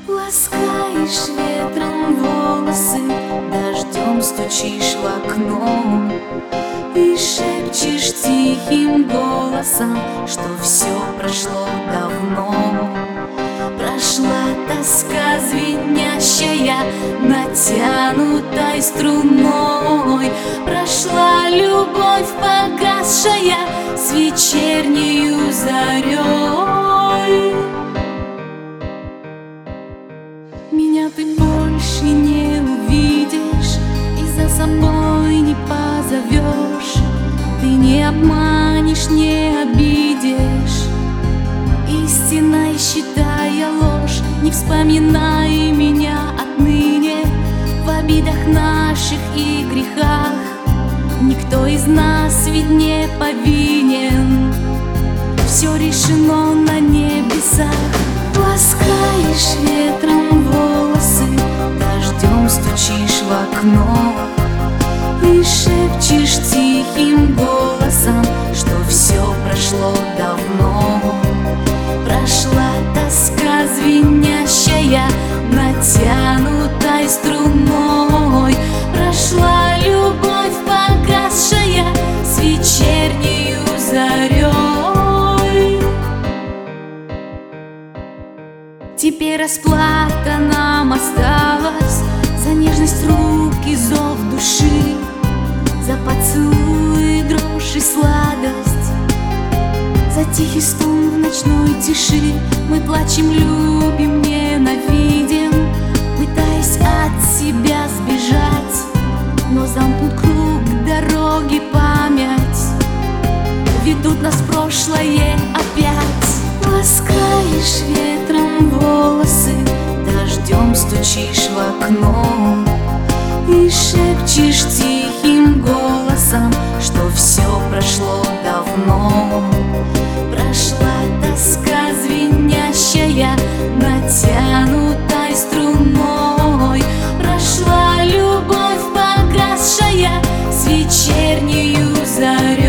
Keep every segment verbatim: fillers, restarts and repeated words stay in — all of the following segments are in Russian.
Ласкаешь ветром волосы, дождем стучишь в окно и шепчешь тихим голосом, что все прошло давно. Прошла тоска звенящая натянутой струной, прошла любовь погасшая с вечернею зарей. Меня ты больше не увидишь и за собой не позовешь. Ты не обманешь, не обидишь, истинной считая ложь. Не вспоминай меня отныне в обидах наших и грехах. Никто из нас ведь не повинен, все решено на небесах. Ласкаешь ветром волосы, дождем стучишь в окно и шепчешь тихим голосом, что все прошло давно. Прошла тоска звенящая натянутой струной, прошла любовь погасшая с вечернею зарей. Теперь расплата нам осталась за нежность рук и зов души, за поцелуй, дрожь и сладость, за тихий стон в ночной тиши. Мы плачем, любим, ненавидим, пытаясь от себя сбежать, но замкнут круг дороги память, ведут нас в прошлое опять. Ласкаешь ветром волосы, дождем стучишь в окно и шепчешь тихим голосом, что все прошло давно. Прошла тоска звенящая натянутой струной, прошла любовь погасшая с вечернею зарей.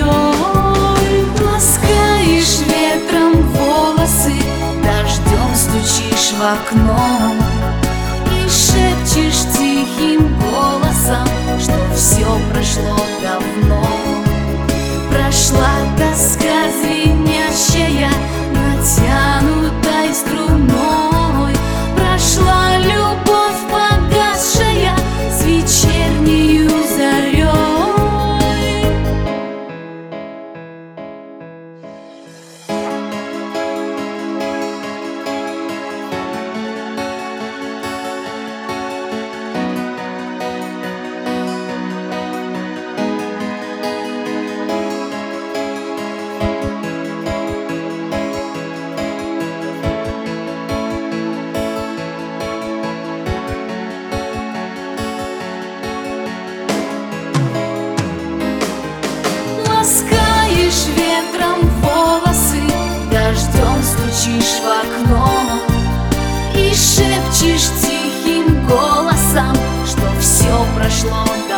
Ласкаешь ветром волосы, дождем стучишь в окно и шепчешь тихим голосом, что все прошло давно. Прошла тоска звенящая натянутой струной, прошла любовь погасшая с вечернею зарей. Ласкаешь ветром волосы, дождем стучишь в окно и шепчешь тихим голосом, что все прошло давно.